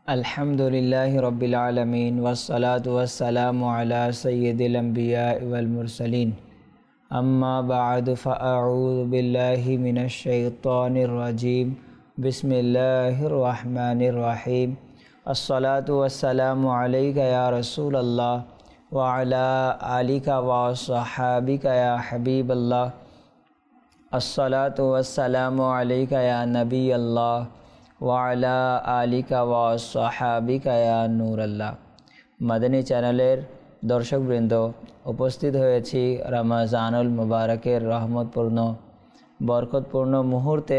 अल्हम्दुलिल्लाहि रब्बिल आलमीन वस्सलातु वस्सलामु अला सय्यिदिल अंबिया वल मुरसलीन अम्मा बअदु फ़अऊज़ु बिल्लाहि मिनश शैतानिर रजीम बिस्मिल्लाहिर रहमानिर रहीम अस्सलातु वस्सलामु अलैका या रसूलल्लाह व अला आलिका व अस्हाबिका या हबीबल्लाह अस्सलातु वस्सलामु अलैका या नबीअल्लाह ওয়ালা আলিকা ওয়া সাহাবিকা ইয়া নূরাল্লাহ। মাদানী চ্যানেলের দর্শকবৃন্দ, উপস্থিত হয়েছি রমজানুল মুবারকের রহমতপূর্ণ বরকতপূর্ণ মুহূর্তে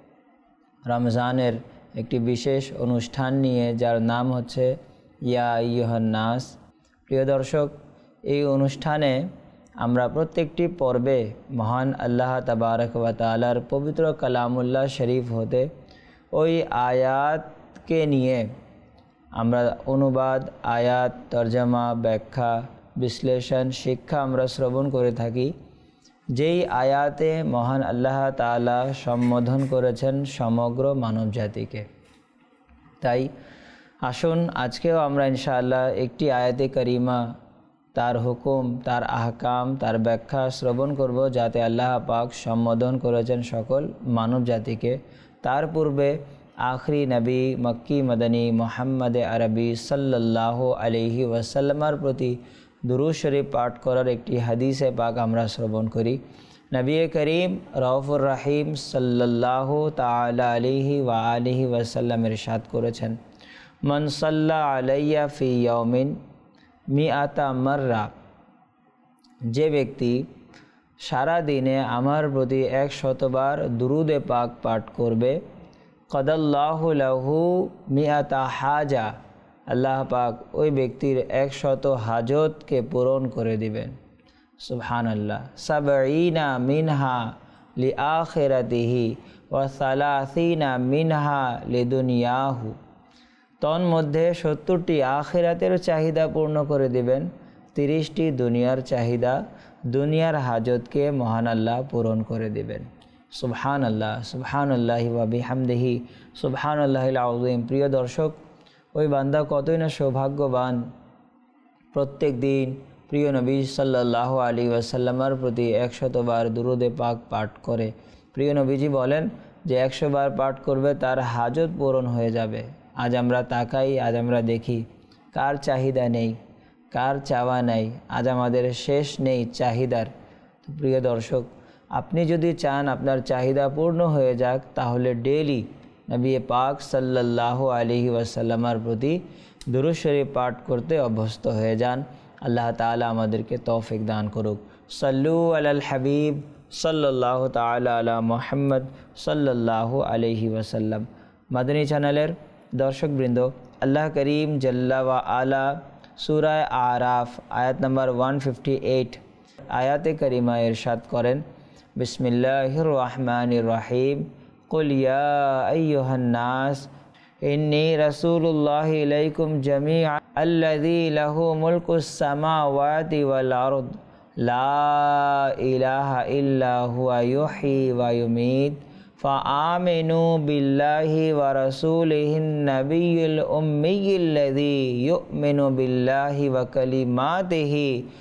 রমজানের একটি বিশেষ অনুষ্ঠান নিয়ে, যার নাম হচ্ছে ইয়া আইয়ুহান নাস। প্রিয় দর্শক, এই অনুষ্ঠানে আমরা প্রত্যেকটি পর্বে মহান আল্লাহ তাবারক ওয়া তাআলার পবিত্র কালামুল্লাহ শরীফ হতে ওই আয়াতকে নিয়ে আমরা অনুবাদ, আয়াত, তরজমা, ব্যাখ্যা, বিশ্লেষণ, শিক্ষা আমরা শ্রবণ করে থাকি। যেই আয়াতে মহান আল্লাহ তাআলা সম্বোধন করেছেন সমগ্র মানব জাতিকে। তাই আসুন আজকেও আমরা ইনশাআল্লাহ একটি আয়াতে করিমা, তার হুকুম, তার আহকাম, তার ব্যাখ্যা শ্রবণ করব, যাতে আল্লাহ পাক সম্বোধন করেছেন সকল মানব জাতিকে। তার পূর্বে আখরি নবী মক্কি মদনী মুহাম্মদ আরবি সাল্লাল্লাহু আলাইহি ওয়াসাল্লামের প্রতি দুরূদ শরীফ পাঠ করার একটি হাদিসে পাক আমরা শ্রবণ করি। নবী করিম রউফুর রহিম সাল্লাল্লাহু তাআলা আলাইহি ওয়া আলিহি ওয়াসাল্লাম ইরশাদ করেছেন, মান সাল্লা আলাইয়া ফি ইয়াউমিন মিআতা মাররা, যে ব্যক্তি সারা দিনে আমার প্রতি 100 বার দুরুদে পাক পাঠ করবে, কদাল্লাহু লাহু মিআতা হাজা, আল্লাহ পাক ওই ব্যক্তির 100 হাজতকে পূরণ করে দিবেন। সুবহানাল্লাহ। সাবঈনা মিনহা লিআখিরাতিহি ওয়া সালাসিনা মিনহা লিদুনিয়াহু, তন্মধ্যে 70টি আখিরাতের চাহিদা পূর্ণ করে দিবেন, 30টি দুনিয়ার চাহিদা, দুনিয়ার হাজতকে মহান আল্লাহ পূরণ করে দিবেন। সুবহানাল্লাহ, সুবহানাল্লাহি ওয়া বিহামদিহি, সুবহানাল্লাহিল আযীম। প্রিয় দর্শক, ওই বান্দা কতই না সৌভাগ্যবান, প্রত্যেক দিন প্রিয় নবী সাল্লাল্লাহু আলাইহি ওয়াসাল্লামের প্রতি 100 বার দুরুদে পাক পাঠ করে। প্রিয় নবীজি বলেন যে 100 বার পাঠ করবে তার হাজত পূরণ হয়ে যাবে। আজ আমরা তাকাই, আজ আমরা দেখি কার চাহিদা নেই, কার চাওয়া নেই। আজ আমাদের শেষ নেই চাহিদার। তো প্রিয় দর্শক, আপনি যদি চান আপনার চাহিদা পূর্ণ হয়ে যাক, তাহলে ডেইলি নবী পাক সাল্লাল্লাহু আলাইহি ওয়াসাল্লামের প্রতি দুরূদ শরীফ পাঠ করতে অভ্যস্ত হয়ে যান। আল্লাহ তাআলা আমাদেরকে তৌফিক দান করুক। সাল্লু আলাল হাবিব সাল্লাল্লাহু তাআলা আলা মুহাম্মদ সাল্লাল্লাহু আলাইহি ওয়াসাল্লাম। মাদানী চ্যানেলের দর্শকবৃন্দ, আল্লাহ করিম জাল্লা ওয়া আলা সূরা আরাফ আয়াত নম্বর 158 আয়াতে করিমা ইরশাদ করেন, বিসমিল্লাহির রহমানির রহিম, কুল ইয়া আইয়ুহান নাস ইন্নী রাসূলুল্লাহি ইলাইকুম জামিআন আল্লাযী লাহু মুলকুস সামাওয়াতি ওয়াল আরদ লা ইলাহা ইল্লা হুয়া ইউহয়ী ওয়া ইউমীত فآمنوا بالله ورسوله النبي الأمي الذي يؤمن بالله وكلماته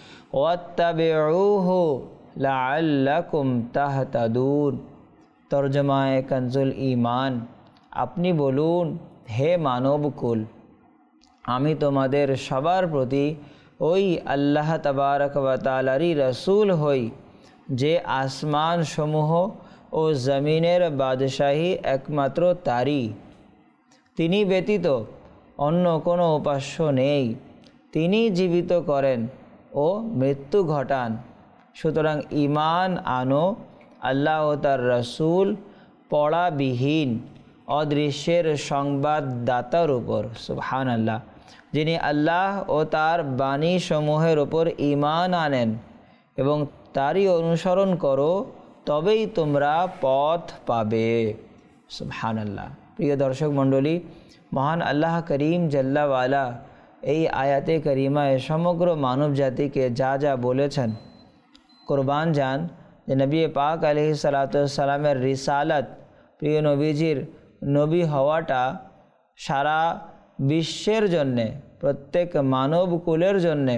واتبعوه لعلكم تهتدون। তরজমায়ে কনজুল ঈমান, আপনি বলুন, হে মানবকুল, আমি তোমাদের সবার প্রতি ওই আল্লাহ তাবারক ওয়া তাআলারই রসুল হই, যে আসমান সমূহ ও জমিনের বাদশাহী একমাত্র তারই। তিনি ব্যতীত অন্য কোনো উপাস্য নেই। তিনি জীবিত করেন ও মৃত্যু ঘটান। সুতরাং ঈমান আনো আল্লাহ ও তার রসুল পড়াবিহীন অদৃশ্যের সংবাদদাতার উপর। সুবহানাল্লাহ। যিনি আল্লাহ ও তার বাণী সমূহের উপর ঈমান আনেন এবং তারই অনুসরণ করো, তবেই তোমরা পথ পাবে। সুবহানাল্লাহ। প্রিয় দর্শক মণ্ডলী, মহান আল্লাহ করিম জাল্লা ওয়ালা এই আয়াতে করিমায় সমগ্র মানব জাতিকে যা যা বলেছেন, কোরবান যান যে নবী পাক আলাইহিস সালাতু ওয়াস সালামের রিসালাত, প্রিয় নবীজির নবী হওয়াটা সারা বিশ্বের জন্যে, প্রত্যেক মানব কুলের জন্যে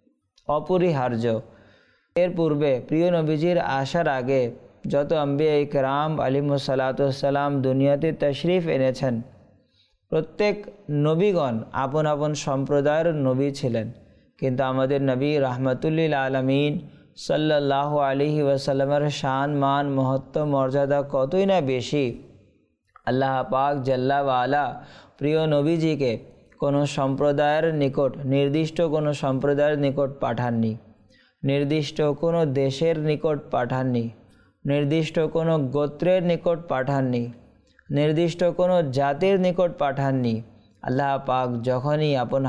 অপরিহার্য। এর পূর্বে প্রিয় নবীজির আসার আগে যত আম্বিয়া ইকরাম আলিমুসসালাতুসসালাম দুনিয়াতে তশরিফ এনেছেন, প্রত্যেক নবীগণ আপন আপন সম্প্রদায়ের নবী ছিলেন। কিন্তু আমাদের নবী রাহমাতুল্লিল আলামিন সাল্লাল্লাহু আলাইহি ওয়াসাল্লামের শান মান মহত্ব মর্যাদা কতই না বেশি। আল্লাহ পাক জাল্লা ওয়ালা প্রিয় নবীজিকে কোনো সম্প্রদায়ের নিকট, নির্দিষ্ট কোনো সম্প্রদায়ের নিকট পাঠাননি, নির্দিষ্ট কোনো দেশের নিকট পাঠাননি, নির্দিষ্ট কোনো গোত্রের নিকট পাঠাননি, নির্দিষ্ট কোনো জাতির নিকট পাঠাননি। আল্লাহ পাক যখনই আপন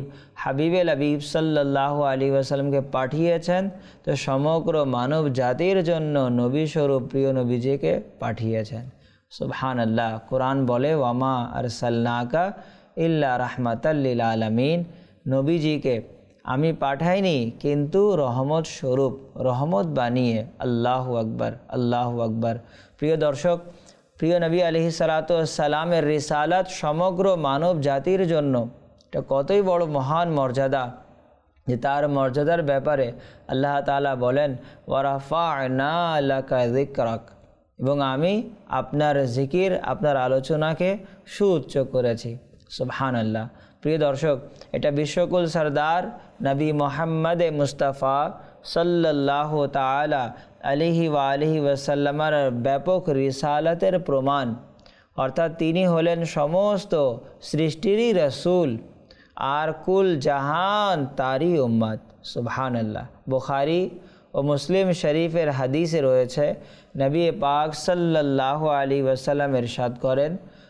হাবিবে হাবিব সাল্লাল্লাহু আলাইহি ওয়াসাল্লামকে পাঠিয়েছেন, তো সমগ্র মানব জাতির জন্য নবী স্বরূপ প্রিয় নবীজিকে পাঠিয়েছেন। সুবহানাল্লাহ। কোরআন বলে, ওয়ামা আরসালনাকা ইল্লা রাহমাতাল লিল আলামিন, নবীজিকে আমি পাঠাইনি কিন্তু রহমত স্বরূপ, রহমত বানিয়ে। আল্লাহু আকবার, আল্লাহু আকবার। প্রিয় দর্শক, প্রিয় নবী আলাইহিসসালামের রিসালাত সমগ্র মানব জাতির জন্য এটা কতই বড় মহান মর্যাদা, যে তার মর্যাদার ব্যাপারে আল্লাহ তাআলা বলেন, ওয়ারাফা'না লাকা যিকরাক, এবং আমি আপনার জিকির, আপনার আলোচনাকে সুউচ্চ করেছি। সুবহানাল্লাহ। প্রিয় দর্শক, এটা বিশ্বকুল সরদার নবী মোহাম্মদ মুস্তাফা সাল্লাল্লাহু তাআলা আলাইহি ওয়া আলিহি ওয়াসাল্লামের ব্যাপক রিসালাতের প্রমাণ। অর্থাৎ তিনি হলেন সমস্ত সৃষ্টিরই রসুল, আর কুল জাহান তারই উম্মত। সুবহানাল্লাহ। বুখারী ও মুসলিম শরীফের হাদিসে রয়েছে, নবী পাক সাল্লাল্লাহু আলাইহি ওয়াসাল্লাম ইরশাদ করেন,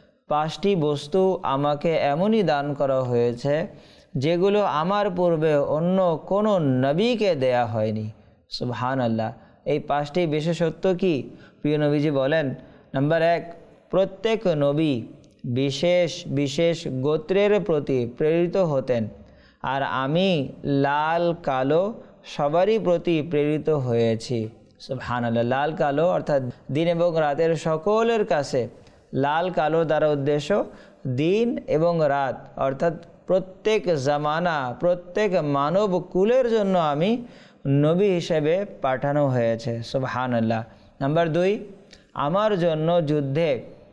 5টি বস্তু আমাকে এমনই দান করা হয়েছে যেগুলো আমার পূর্বে অন্য কোনো নবীকে দেয়া হয়নি। সুবহানাল্লাহ। এই 5টি বিশেষত্ব কি? প্রিয় নবীজি বলেন, নাম্বার 1, প্রত্যেক নবী বিশেষ বিশেষ গোত্রের প্রতি প্রেরিত হতেন, আর আমি লাল কালো সবারই প্রতি প্রেরিত হয়েছি। সুবহানাল্লাহ। লাল কালো অর্থাৎ দিন এবং রাতের সকলের কাছে। লাল কালো দ্বারা উদ্দেশ্য দিন এবং রাত, অর্থাৎ প্রত্যেক জামানা, প্রত্যেক মানব কুলের জন্য আমি নবী হিসেবে পাঠানো হয়েছে। সুবহানাল্লাহ। নাম্বার 2, আমার জন্য যুদ্ধে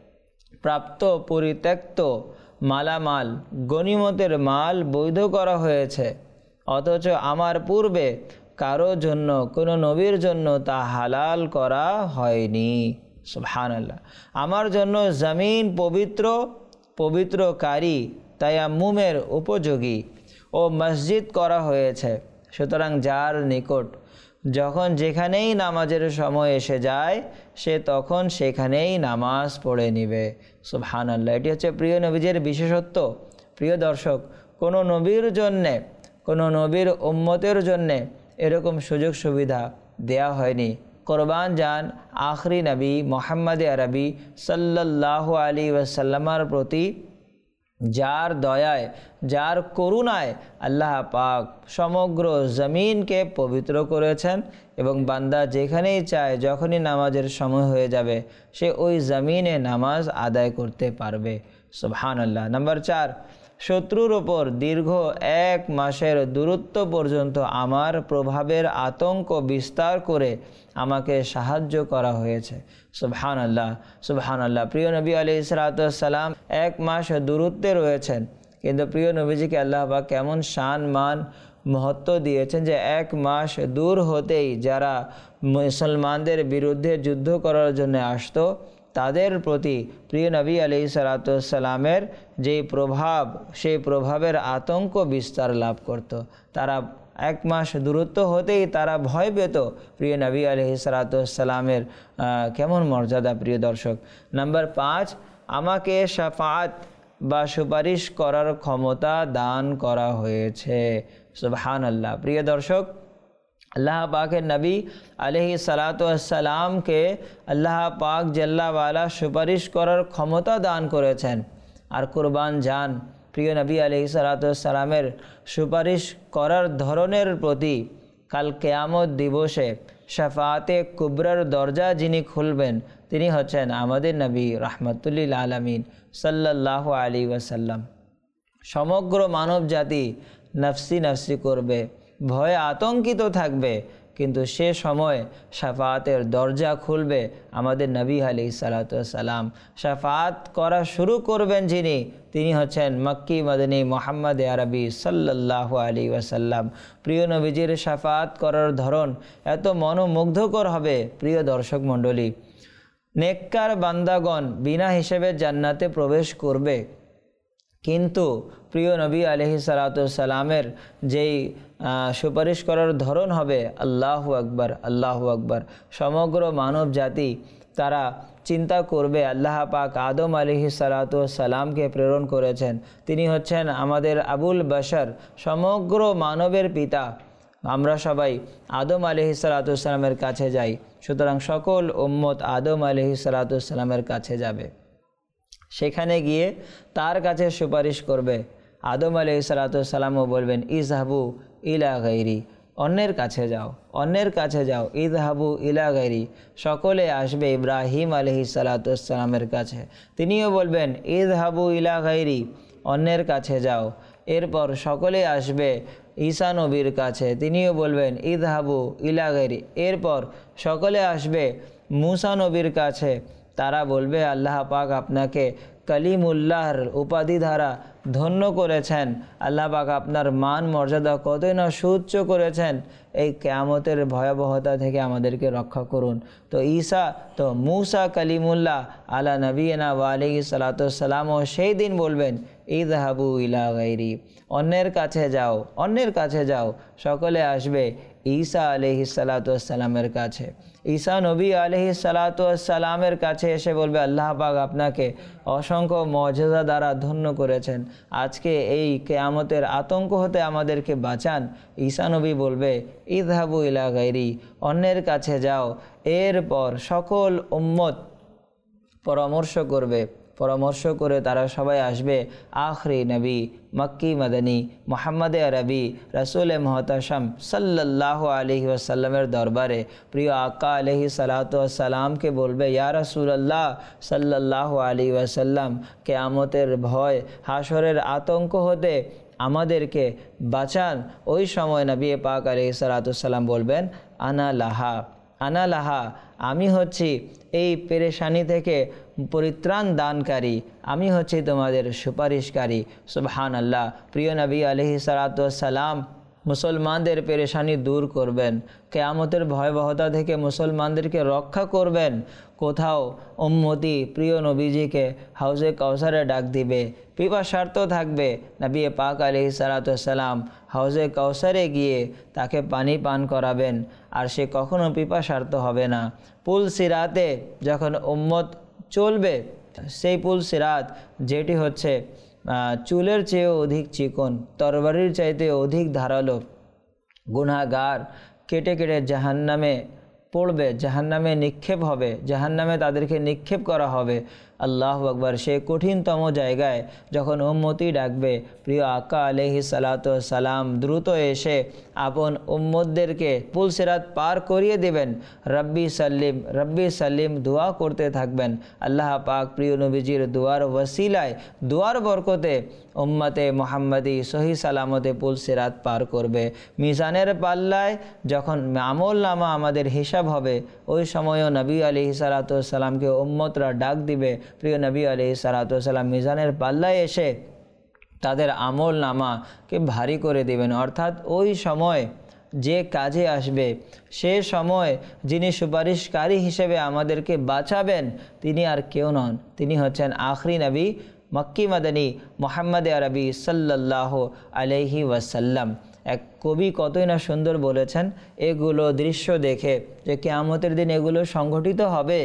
প্রাপ্ত পরিত্যক্ত মালামাল, গনিমতের মাল বৈধ করা হয়েছে, অথচ আমার পূর্বে কারো জন্য, কোনো নবীর জন্য তা হালাল করা হয়নি। সুবহানাল্লাহ। আমার জন্য জমিন পবিত্রকারী, তায়াম্মুমের উপযোগী ও মসজিদ করা হয়েছে। সুতরাং যার নিকট যখন যেখানেই নামাজের সময় এসে যায়, সে তখন সেখানেই নামাজ পড়ে নিবে। সুবহানাল্লাহ। এটি হচ্ছে প্রিয় নবীজের বিশেষত্ব। প্রিয় দর্শক, কোনো নবীর জন্যে, কোনো নবীর উম্মতের জন্যে এরকম সুযোগ সুবিধা দেয়া হয়নি। কোরবান যান আখরি নবী মোহাম্মদ আরবি সাল্লাল্লাহু আলাইহি ওয়াসাল্লামের প্রতি যার দয়ায়, যার করুণায় আল্লাহ পাক সমগ্র জমিনকে পবিত্র করেছেন, এবং বান্দা যেখানেই চায়, যখনই নামাজের সময় হয়ে যাবে, সে ওই জমিনে নামাজ আদায় করতে পারবে। সুবহানাল্লাহ। নাম্বার 4, শত্রুর ওপর দীর্ঘ 1 মাসের দূরত্ব পর্যন্ত আমার প্রভাবের আতঙ্ক বিস্তার করে আমাকে সাহায্য করা হয়েছে। সুবহানাল্লাহ, সুবহানাল্লাহ। প্রিয় নবী আলাইহিসসালাম 1 মাস দূরত্বে রয়েছেন, কিন্তু প্রিয় নবীজিকে আল্লাহ পাক কেমন শান মান মহত্ব দিয়েছেন যে 1 মাস দূর হতেই যারা মুসলমানদের বিরুদ্ধে যুদ্ধ করার জন্য আসতো, তাদের প্রতি প্রিয় নবী আলাইহিসসালামের যে প্রভাব, সেই প্রভাবের আতঙ্ক বিস্তার লাভ করত। তারা 1 মাস দূরত্ব হতেই তারা ভয় পেত। প্রিয় নবী আলাইহিসসালামের কেমন মর্যাদা প্রিয় দর্শক। নাম্বার 5, আমাকে শাফাআত বা সুপারিশ করার ক্ষমতা দান করা হয়েছে। সুবহানাল্লাহ। প্রিয় দর্শক, আল্লাহ পাকের নবী আলাইহিসসালামকে আল্লাহ পাক জাল্লা ওয়ালা সুপারিশ করার ক্ষমতা দান করেছেন। আর কুরবান যান প্রিয় নবী আলাইহিসসালামের সুপারিশ করার ধরনের প্রতি কাল কিয়ামত দিবসে শাফাআতে কুবরার দরজা যিনি খুলবেন, তিনি হচ্ছেন আমাদের নবী রাহমাতুল লিল আলামিন সাল্লাল্লাহু আলাইহি ওয়াসাল্লাম। সমগ্র মানব জাতি নফসি নফসি করবে, ভয়ে আতঙ্কিত থাকবে, কিন্তু সে সময় শাফাতের দরজা খুলবে। আমাদের নবী আলাইহিস সালাতু ওয়াস সালাম শাফাত করা শুরু করবেন যিনি, তিনি হচ্ছেন মক্কি মদনী মুহাম্মদ আরবি সাল্লাল্লাহু আলাইহি ওয়াসাল্লাম। প্রিয় নবীজির শাফাত করার ধরন এত মনোমুগ্ধকর হবে। প্রিয় দর্শক মণ্ডলী, নেককার বান্দাগণ বিনা হিসেবে জান্নাতে প্রবেশ করবে, কিন্তু প্রিয় নবী আলাইহিস সালাতু ওয়াস সালামের যেই সুপারিশ করার ধরন হবে, আল্লাহু আকবার আল্লাহু আকবার। সমগ্র মানব জাতি তারা চিন্তা করবে আল্লাহ পাক আদম আলাইহিস সালাতু ওয়াস সালামকে প্রেরণ করেছেন, তিনি হচ্ছেন আমাদের আবুল বাশার, সমগ্র মানবের পিতা। আমরা সবাই আদম আলাইহিস সালাতু ওয়াস সালামের কাছে যাই, সুতরাং সকল উম্মত আদম আলাইহিস সালাতু ওয়াস সালামের কাছে যাবে। সেখানে গিয়ে তার কাছে সুপারিশ করবে। আদম আলাইহিস সালাতু ওয়াস সালামও বলবেন ইযহাবু ইলা গায়রি, অন্যের কাছে যাও, অন্যের কাছে যাও। ইযহাবু ইলা গায়রি, সকলে আসবে ইব্রাহিম আলাইহিস সালাতু ওয়াস সালামের কাছে, তিনিও বলবেন ইযহাবু ইলা গায়রি, অন্যের কাছে যাও। এরপর সকলে আসবে ঈসা নবীর কাছে, তিনিও বলবেন ইযহাবু ইলা গায়রি। এরপর সকলে আসবে মুসা নবীর কাছে, তারা বলবে আল্লাহ পাক আপনাকে কালিমুল্লাহর উপাধি দ্বারা ধন্য করেছেন, আল্লাহ পাক আপনার মান মর্যাদা কতই না সুউচ্চ করেছেন, এই কিয়ামতের ভয়াবহতা থেকে আমাদেরকে রক্ষা করুন। তো ঈসা তো মুসা কালিমুল্লাহ আলা নবীনা ওয়া আলাইহিস সালাতু ওয়াস সালামও সেই দিন বলবেন ইযহাবু ইলা গায়রি, অন্যের কাছে যাও, অন্যের কাছে যাও। সকলে আসবে ঈসা আলাইহিস সালাতু ওয়াস সালামের কাছে। ঈসা নবী আলাইহিস সালাতু ওয়াস সালামের কাছে এসে বলবে আল্লাহ পাক আপনাকে অসংখ্য মুআজিজা দ্বারা ধন্য করেছেন, আজকে এই কিয়ামতের আতঙ্ক হতে আমাদেরকে বাঁচান। ঈসা নবী বলবে ইযহাবু ইলা গায়রি, অন্যের কাছে যাও। এরপর সকল উম্মত পরামর্শ করবে, পরামর্শ করে তারা সবাই আসবে আখরি নবী মক্কি মদনী মুহাম্মদ আরবি রাসূল মুহতাশাম সাল্লাল্লাহু আলাইহি ওয়াসাল্লামের দরবারে। প্রিয় আকা আলাইহিস সালাতু ওয়াস সালামকে বলবে ইয়া রাসূলুল্লাহ সাল্লাল্লাহু আলাইহি ওয়াসাল্লাম, কিয়ামতের ভয় হাসরের আতঙ্ক হতে আমাদেরকে বাঁচান। ওই সময় নবী পাক আলাইহিস সালাতু ওয়াস সালাম বলবেন আনা লাহা, আনা লাহা, আমি হচ্ছি এই পেরেশানি থেকে পরিত্রাণ দানকারী, আমি হচ্ছি তোমাদের সুপারিশকারী। সুবহানাল্লাহ। প্রিয় নবী আলাইহিস সালাতু ওয়াস সালাম মুসলমানদের পেরেশানি দূর করবেন, কিয়ামতের ভয়াবহতা থেকে মুসলমানদেরকে রক্ষা করবেন। কোথাও উম্মতি প্রিয় নবীজিকে হাউজে কাউসারে ডাক দিবে, পিপাসার্ত থাকবে, নবী পাক আলাইহিস সালাতু ওয়াস সালাম হাউজে কাউসারে গিয়ে তাকে পানি পান করাবেন, আর সে কখনো পিপাসার্ত হবে না। পুল সিরাতে যখন উম্মত চলবে, সেই পুল সিরাত যেটি হচ্ছে চুলের চেয়েও অধিক চিকন, তরবারির চাইতে অধিক ধারালো, গুনাহগার কেটে কেটে জাহান্নামে পড়বে, জাহান্নামে নিক্ষেপ হবে, জাহান্নামে তাদেরকে নিক্ষেপ করা হবে। আল্লাহু আকবার। সেই কঠিনতম জায়গায় যখন উম্মতি ডাকবে, প্রিয় আকা আলাইহিস সালাতু ওয়াস সালাম দ্রুত এসে আপন উম্মতদেরকে পুল সিরাত পার করিয়ে দেবেন। রব্বি সাল্লিম রব্বি সাল্লিম দোয়া করতে থাকবেন। আল্লাহ পাক প্রিয় নবীজির দোয়ার ওসিলায়, দোয়ার বরকতে উম্মতে মুহাম্মদী সহি সালামতে পুল সিরাত পার করবে। মিজানের পাল্লায় যখন আমল নামা আমাদের হিসাব হবে, ওই সময়ও নবী আলাইহিস সালাতু ওয়াস সালামকে উম্মতরা ডাক দিবে। প্রিয় নবী আলাইহিস সালাতু ওয়াস সালাম মিজানের পাল্লায় এসে তাদের আমল নামাকে ভারী করে দিবেন। অর্থাৎ ওই সময় যে কাজে আসবে, সে সময় যিনি সুপারিশকারী হিসেবে আমাদেরকে বাঁচাবেন, তিনি আর কেউ নন, তিনি হচ্ছেন আখরি নবী মক্কি মদনী মুহাম্মদ আরবি সাল্লাল্লাহু আলাইহি ওয়াসাল্লাম। এক কবি কতই না সুন্দর বলেছেন, এগুলো দৃশ্য দেখে যে কিয়ামতের দিন এগুলো সংঘটিত হবে,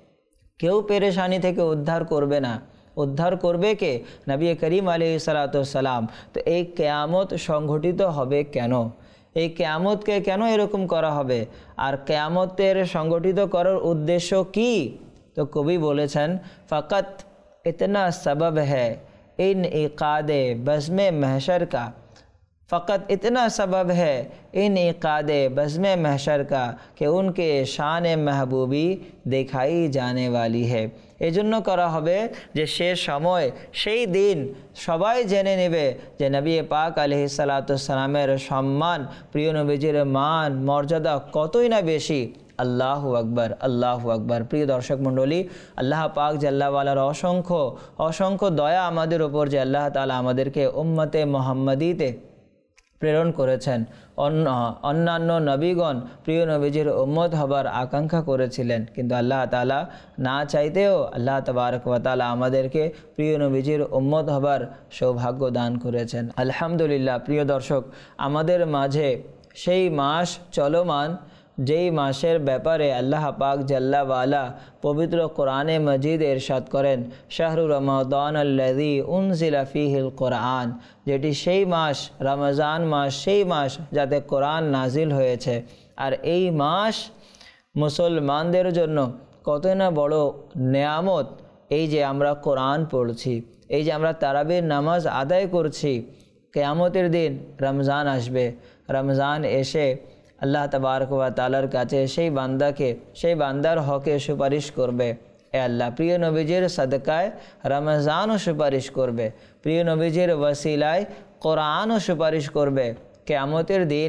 কেউ পেরেশানি থেকে উদ্ধার করবে না, উদ্ধার করবে কে? নবী করিম আলাইহিস সালাতু ওয়াস সালাম। তো এই কিয়ামত সংঘটিত হবে কেন? এই কিয়ামতকে কেন এরকম করা হবে? আর কিয়ামতের সংগঠিত করার উদ্দেশ্য কি? তো কবি বলেছেন, ফকত इतना सबब है इन इक़ादे बज़्म महशर का, फ़कत इतना सबब है इनइक़ाद बज़्म महशर का कि उनके शान महबूबी देखाई जाने वाली है। এজন্য করা হবে যে সে সময় সেই দিন সবাই জেনে নেবে যে নবী পাক আলাইহিস সালাতু সালামের সম্মান, প্রিয় নবীজির মান মর্যাদা কতই না বেশি। আল্লাহু আকবার, আল্লাহু আকবার। প্রিয় দর্শক মণ্ডলী, আল্লাহ পাক জাল্লা ওয়ালার অসংখ্য অসংখ্য দয়া আমাদের উপর যে আল্লাহ তাআলা আমাদেরকে উম্মতে মুহাম্মাদিতে প্রেরণ করেছেন। অন্যান্য নবীগণ প্রিয় নবীজির উম্মত হবার আকাঙ্ক্ষা করেছিলেন, কিন্তু আল্লাহ তাআলা না চাইতেও আল্লাহ তাবারক ওয়া তাআলা আমাদেরকে প্রিয় নবীজির উম্মত হবার সৌভাগ্য দান করেছেন। আলহামদুলিল্লাহ। প্রিয় দর্শক, আমাদের মাঝে সেই মাস চলমান যেই মাসের ব্যাপারে আল্লাহ পাক জাল্লা ওয়ালা পবিত্র কোরআনে মজিদ ইরশাদ করেন, শাহরু রমাদান আল্লাযী উনজিলা ফীহিল কোরআন, যেটি সেই মাস রমজান মাস, সেই মাস যাতে কোরআন নাজিল হয়েছে। আর এই মাস মুসলমানদের জন্য কত না বড় নেয়ামত। এই যে আমরা কোরআন পড়ছি, এই যে আমরা তারাবির নামাজ আদায় করছি, কিয়ামতের দিন রমজান আসবে, রমজান এসে আল্লাহ তাবারক ওয়া তাআলার কাছে সেই বান্দাকে, সেই বান্দার হকে সুপারিশ করবে। এ আল্লাহ, প্রিয় নবীজির সাদকায় রমজানও সুপারিশ করবে, প্রিয় নবীজির ওয়াসিলায় কোরআনও সুপারিশ করবে। কিয়ামতের দিন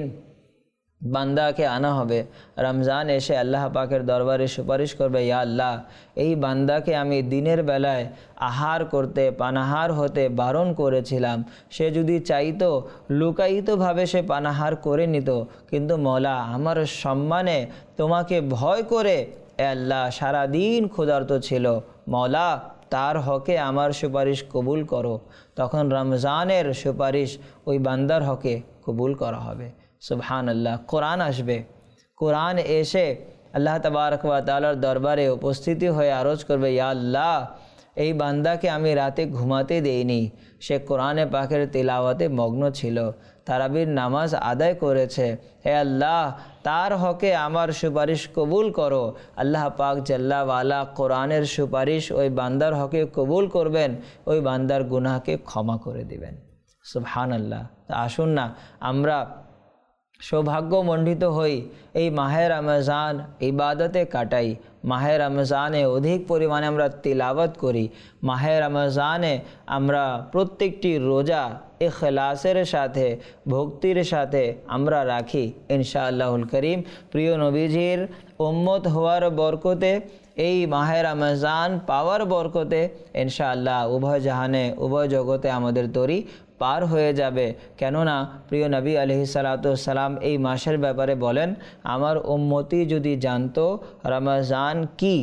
বান্দাকে আনা হবে, রমজান এসে আল্লাহ পাকের দরবারে সুপারিশ করবে, ইয়া আল্লাহ, এই বান্দাকে আমি দিনের বেলায় আহার করতে, পানাহার হতে বারণ করেছিলাম। সে যদি চাইতো লুকায়িতভাবে সে পানাহার করে নিত, কিন্তু মওলা আমার সম্মানে তোমাকে ভয় করে এ আল্লাহ সারাদিন ক্ষুধার্ত ছিল, মওলা তার হকে আমার সুপারিশ কবুল করো। তখন রমজানের সুপারিশ ওই বান্দার হকে কবুল করা হবে। সুবহানাল্লাহ। কোরআন আসবে, কোরআন এসে আল্লাহ তাবারক ওয়া তাআলার দরবারে উপস্থিতি হয়ে আরজ করবে, ইয়া আল্লাহ, এই বান্দাকে আমি রাতে ঘুমাতে দেইনি, সে কোরআনে পাকের তিলাওয়াতে মগ্ন ছিল, তারাবির নামাজ আদায় করেছে, হে আল্লাহ তার হকে আমার সুপারিশ কবুল করো। আল্লাহ পাক জাল্লা ওয়ালা কোরআনের সুপারিশ ওই বান্দার হকে কবুল করবেন, ওই বান্দার গুনাহকে ক্ষমা করে দিবেন। সুবহানাল্লাহ। আসুন না আমরা সৌভাগ্যমণ্ডিত হই, এই মাহে রমজান ইবাদতে কাটাই, মাহে রমজানে অধিক পরিমাণে আমরা তিলাওয়াত করি, মাহে রমজানে আমরা প্রত্যেকটি রোজা ইখলাসের সাথে, ভক্তির সাথে আমরা রাখি ইনশাআল্লাহুল করিম। প্রিয় নবীজির উম্মত হওয়ার বরকতে, এই মাহে রমজান পাওয়ার বরকতে ইনশাআল্লাহ উভয় জাহানে, উভয় জগতে আমাদের তরি পার হয়ে যাবে। কেননা প্রিয় নবী আলাইহিস সালাতু ওয়াস সালাম এই মাসের ব্যাপারে বলেন, আমার উম্মতি যদি জানতো রমজান কি,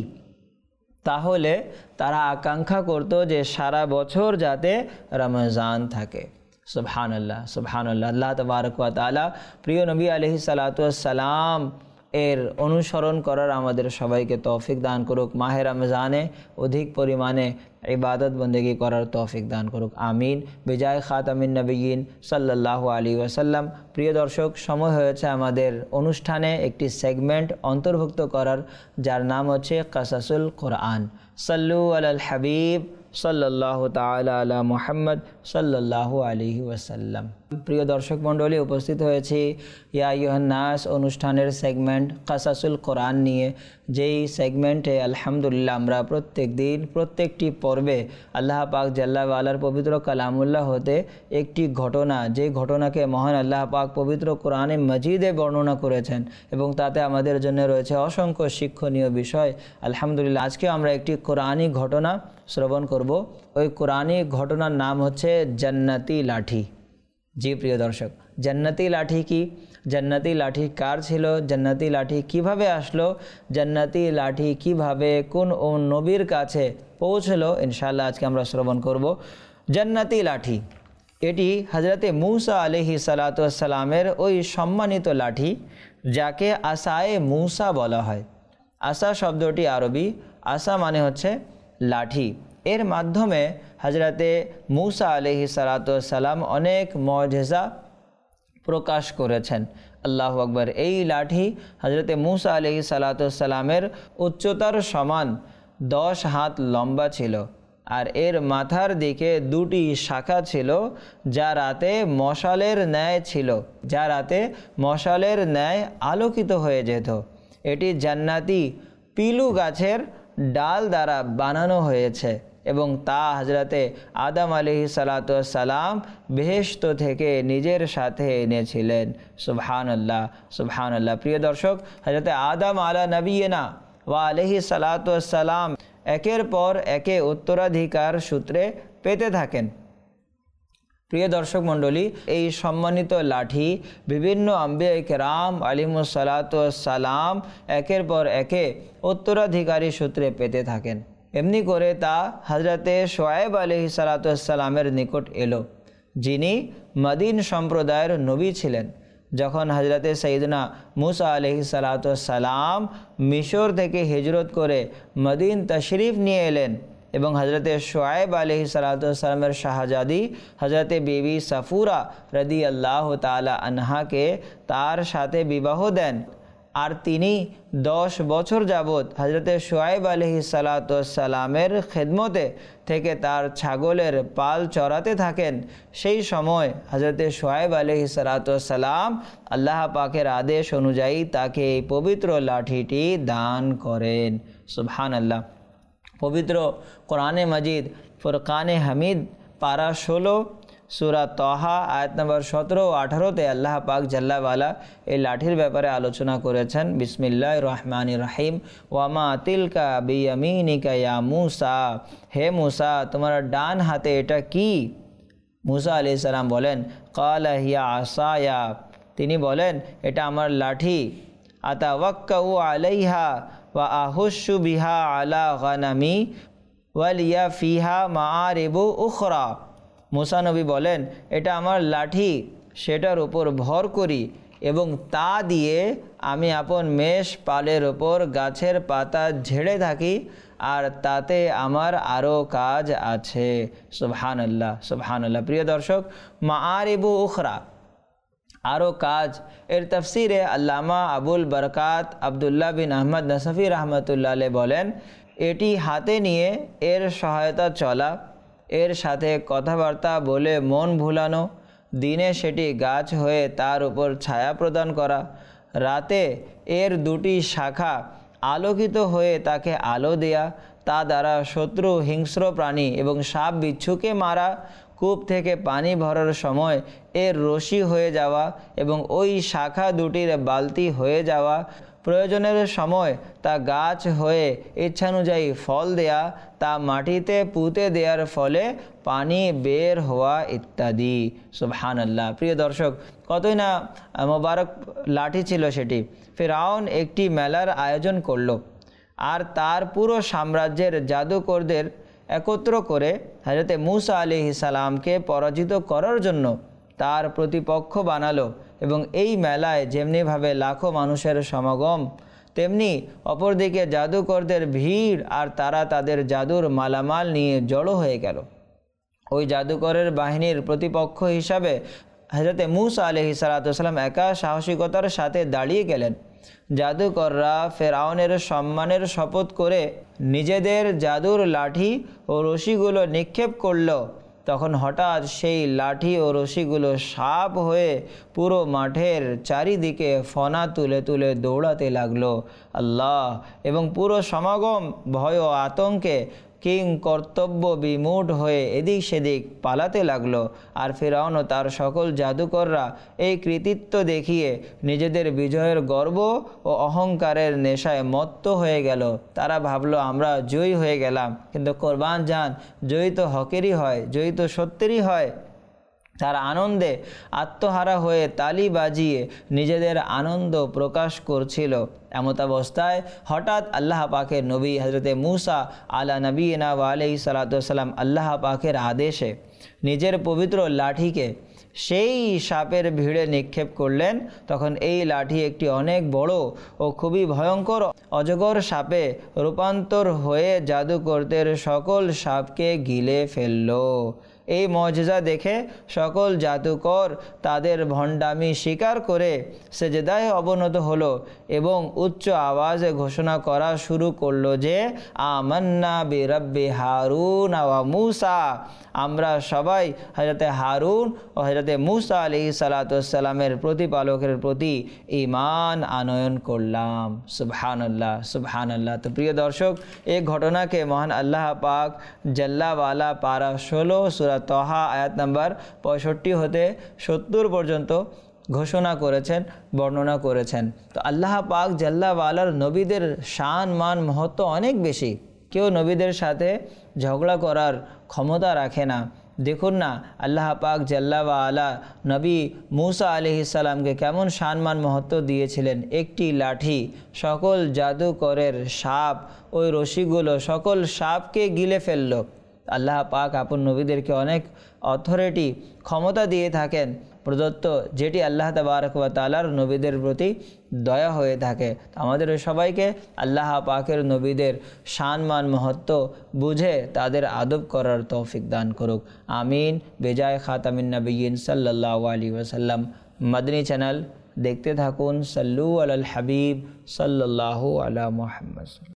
তাহলে তারা আকাঙ্ক্ষা করতো যে সারা বছর যাতে রমজান থাকে। সুবহানাল্লাহ, সুবহানাল্লাহ। আল্লাহ তাবারক ওয়া তাআলা প্রিয় নবী আলাইহিস সালাতু ওয়াস সালাম এর অনুসরণ করার আমাদের সবাইকে তৌফিক দান করুক, মাহে রমজানে অধিক পরিমাণে ইবাদত বন্দেগী করার তৌফিক দান করুক, আমিন। বিজায় খাতামিন নবিয়িন সাল্লাল্লাহু আলাইহি ওয়াসাল্লাম। প্রিয় দর্শক, সময় হয়েছে আমাদের অনুষ্ঠানে একটি সেগমেন্ট অন্তর্ভুক্ত করার, যার নাম হচ্ছে কাসাসুল কোরআন। সাল্লু আলাল হাবিব সাল্লাল্লাহু তাআলা আলা মুহাম্মদ সাল্লাল্লাহু আলাইহি ওয়াসাল্লাম। প্রিয় দর্শক মণ্ডলী, উপস্থিত হয়েছি ইয়া আইয়ুহান নাস অনুষ্ঠানের সেগমেন্ট কাসাসুল কোরআন নিয়ে, যেই সেগমেন্টে আলহামদুলিল্লাহ আমরা প্রত্যেক দিন প্রত্যেকটি পর্বে আল্লাহ পাক জাল্লা ওয়ালার পবিত্র কালামুল্লাহ হতে একটি ঘটনা, যে ঘটনাকে মহান আল্লাহ পাক পবিত্র কোরআনে মজিদে বর্ণনা করেছেন এবং তাতে আমাদের জন্য রয়েছে অসংখ্য শিক্ষণীয় বিষয়। আলহামদুলিল্লাহ আজকে আমরা একটি কোরআনী ঘটনা শ্রবণ করব। ওই কোরআনী ঘটনার নাম হচ্ছে জান্নাতি লাঠি। জি প্রিয় দর্শক, জান্নাতি লাঠি কি, জান্নাতি লাঠি কার ছিল, জান্নাতি লাঠি কিভাবে আসলো, জান্নাতি লাঠি কিভাবে কোন নবীর কাছে পৌঁছলো, ইনশাআল্লাহ আজকে আমরা শ্রবণ করব। জান্নাতি লাঠি, এটি হযরতে মূসা আলাইহিস সালাতু ওয়াস সালামের ওই সম্মানিত লাঠি যাকে আসায়ে মূসা বলা হয়। আসা শব্দটি আরবি, আসা মানে হচ্ছে লাঠি। এর মাধ্যমে হযরতে মূসা আলাইহিস সালাতু ওয়াস সালাম অনেক মুআজিজা প্রকাশ করেছেন। আল্লাহু আকবার। এই লাঠি হযরতে মূসা আলাইহিস সালাতু ওয়াস সালামের উচ্চতার সমান 10 হাত লম্বা ছিল। আর এর মাথার দিকে দুটি শাখা ছিল, যা রাতে মশালের ন্যায় ছিল, যা রাতে মশালের ন্যায় আলোকিত হয়ে যেত। এটি জান্নাতি পিলু গাছের ডাল দ্বারা বানানো হয়েছে এবং তা হযরতে আদম আলাইহিসসালাম বেহেশত থেকে নিজের সাথে এনেছিলেন। সুবহানাল্লাহ, সুবহানাল্লাহ। প্রিয় দর্শক, হযরতে আদম আলা নবিয়িনা ওয়া আলাইহিসসালাম একের পর একে উত্তরাধিকার সূত্রে পেতে থাকেন। প্রিয় দর্শক মণ্ডলী, এই সম্মানিত লাঠি বিভিন্ন আম্বিয়া কেরাম আলাইহিসসালাম একের পর একে উত্তরাধিকারী সূত্রে পেতে থাকেন। এমনি করে তা হযরতে শুআয়ব আলাইহিসসালামের নিকট এলো, যিনি মদিন সম্প্রদায়ের নবী ছিলেন। যখন হযরতে সাইয়েদনা মুসা আলাইহিসসালাম মিশর থেকে হিজরত করে মদিন তশরিফ নিয়ে এলেন এবং হযরতে শুআয়ব আলাইহিসসালামের শাহজাদি হযরতে বিবি সাফুরা রাদিয়াল্লাহু তাআলা আনহাকে তার সাথে বিবাহ দেন, আর তিনি 10 বছর যাবৎ হযরতে শুআয়ব আলাইহিসসালামের খেদমতে থেকে তার ছাগলের পাল চড়াতে থাকেন। সেই সময় হযরতে শুআয়ব আলাইহিসসালাম আল্লাহ পাকের আদেশ অনুযায়ী তাকে এই পবিত্র লাঠিটি দান করেন। সুবহানাল্লাহ। পবিত্র কোরআনে মজিদ ফুরকানে হামিদ পারা 16 সূরা তহা আয়াত নম্বর 17 ও 18-তে আল্লাহ পাক জাল্লা ওয়ালা এই লাঠির ব্যাপারে আলোচনা করেছেন। বিসমিল্লাহির রহমানির রহিম। ওয়ামা তিলকা বিয়ামিনিকা ইয়া মুসা, হে মুসা তোমার ডান হাতে এটা কি? মুসা আলাইহিস সালাম বলেন, ক্বালা হিয়া আসায়া, তিনি বলেন এটা আমার লাঠি। আতাওয়াক্কাউ আলাইহা ওয়া আহুশু বিহা আলা গানামি ওয়ালিয়া ফিহা মাআরিবু উখরা। মুসা নবী বলেন এটা আমার লাঠি, সেটার উপর ভর করি এবং তা দিয়ে আমি আপন মেষ পালের ওপর গাছের পাতা ঝেড়ে থাকি, আর তাতে আমার আরও কাজ আছে। সুবহানাল্লাহ, সুবহানাল্লাহ। প্রিয় দর্শক, মাআরিবু উখরা, আরও কাজ, এর তাফসিরে আল্লামা আবুল বরকাত আবদুল্লাহ বিন আহমদ নসফি রহমতুল্লাহ আলাইহি বলেন, এটি হাতে নিয়ে এর সহায়তা চলা, এর সাথে কথাবার্তা বলে মন ভুলানো, দিনে সেটি গাছ হয়ে তার উপর ছায়া প্রদান করা, রাতে এর দুটি শাখা আলোকিত হয়ে তাকে আলো দেয়া, তা দ্বারা শত্রু হিংস্র প্রাণী এবং সাপ বিচ্ছুকে মারা, কূপ থেকে পানি ভরার সময় এর রশি হয়ে যাওয়া এবং ওই শাখা দুটির বালতি হয়ে যাওয়া, প্রয়োজনের সময় তা গাছ হয়ে ইচ্ছানুযায়ী ফল দেয়া, তা মাটিতে পুঁতে দেওয়ার ফলে পানি বের হওয়া ইত্যাদি। সুবহানাল্লাহ। প্রিয় দর্শক, কতই না মোবারক লাঠি ছিল সেটি। ফিরআউন একটি মেলার আয়োজন করল আর তার পুরো সাম্রাজ্যের জাদুকরদের একত্র করে হযরতে মুসা আলাইহিস সালামকে পরাজিত করার জন্য তার প্রতিপক্ষ বানালো। এবং এই মেলায় যেমনিভাবে লাখো মানুষের সমাগম, তেমনি অপরদিকে জাদুকরদের ভিড়, আর তারা তাদের জাদুর মালামাল নিয়ে জড়ো হয়ে গেল। ওই জাদুকরের বাহিনীর প্রতিপক্ষ হিসাবে হযরতে মুসা আলাইহিস সালাম একা সাহসিকতার সাথে দাঁড়িয়ে গেলেন। জাদুকররা ফেরাউনের সম্মানের শপথ করে নিজেদের জাদুর লাঠি ও রশিগুলো নিক্ষেপ করল। তখন হঠাৎ সেই লাঠি ও রশিগুলো সাপ হয়ে পুরো মাঠের চারিদিকে ফনা তুলে তুলে দৌড়াতে লাগলো। আল্লাহ! এবং পুরো সমাগম ভয় ও আতঙ্কে কিং কর্তব্য বিমূঢ় হয়ে এদিক সেদিক পালাতে লাগলো। আর ফিরআউন ও তার সকল জাদুকররা এই কৃতিত্ব দেখিয়ে নিজেদের বিজয়ের গর্ব ও অহংকারের নেশায় মত্ত হয়ে গেল। তারা ভাবলো আমরা জয়ী হয়ে গেলাম, কিন্তু কোরবান যান, জয়ী তো হকেরই হয়, জয়ী তো সত্যেরই হয়। তারা আনন্দে আত্মহারা হয়ে তালি বাজিয়ে নিজেদের আনন্দ প্রকাশ করছিল। এমতাবস্থায় হঠাৎ আল্লাহ পাকের নবী হযরতে মুসা আলা নবিয়িনা ওয়া আলাইহিস সালাতু ওয়াস সালাম আল্লাহ পাকের আদেশে নিজের পবিত্র লাঠিকে সেই সাপের ভিড়ে নিক্ষেপ করলেন। তখন এই লাঠি একটি অনেক বড় ও খুবই ভয়ঙ্কর অজগর সাপে রূপান্তর হয়ে জাদুকরদের সকল সাপকে গিলে ফেলল। এই মুজিজা দেখে সকল জাদুকর তাদের ভণ্ডামি স্বীকার করে সেজদায় অবনত হলো এবং উচ্চ আওয়াজে ঘোষণা করা শুরু করলো যে আমান্না বিরাব্বি হারুন ওয়া মূসা, আমরা সবাই হযরতে হারুন ও হযরতে মূসা আলাইহিস সালাতু ওয়াস সালামের প্রতিপালকের প্রতি ঈমান আনয়ন করলাম। সুবহানাল্লাহ সুবহানাল্লাহ। তো প্রিয় দর্শক, এই ঘটনাকে মহান আল্লাহ পাক জাল্লাওয়ালা পারা 16 সূরা তহা আয়াত নাম্বার 65 হতে 70 পর্যন্ত ঘোষণা করেছেন, বর্ণনা করেছেন। তো আল্লাহ পাক জাল্লাওয়ালার নবীদের শান মান মহত্ব অনেক বেশি। কেউ নবীদের সাথে ঝগড়া করার ক্ষমতা রাখে না। দেখুন না আল্লাহ পাক জাল্লাওয়ালা নবী মূসা আলাইহিস সালামকে কেমন সম্মান মহত্ব দিয়েছিলেন। একটি লাঠি সকল জাদুকরের সাপ, ওই রশিগুলো সকল সাপকে গিলে ফেললো। আল্লাহ পাক আপন নবীদেরকে অনেক অথরিটি, ক্ষমতা দিয়ে থাকেন প্রদত্ত, যেটি আল্লাহ তাবারক ওয়া তাআলার নবীদের প্রতি দয়া হয়ে থাকে। আমাদের সবাইকে আল্লাহ পাকের নবীদের সম্মান মহত্ব বুঝে তাদের আদব করার তৌফিক দান করুক। আমিন। বেজায় খাতামিন নবিয়্যিন সাল্লাল্লাহু আলাইহি ওয়াসাল্লাম। মাদনী চ্যানেল দেখতে থাকুন। সাল্লু আলাল হাবিব সাল্লাল্লাহু আলা মুহাম্মদ।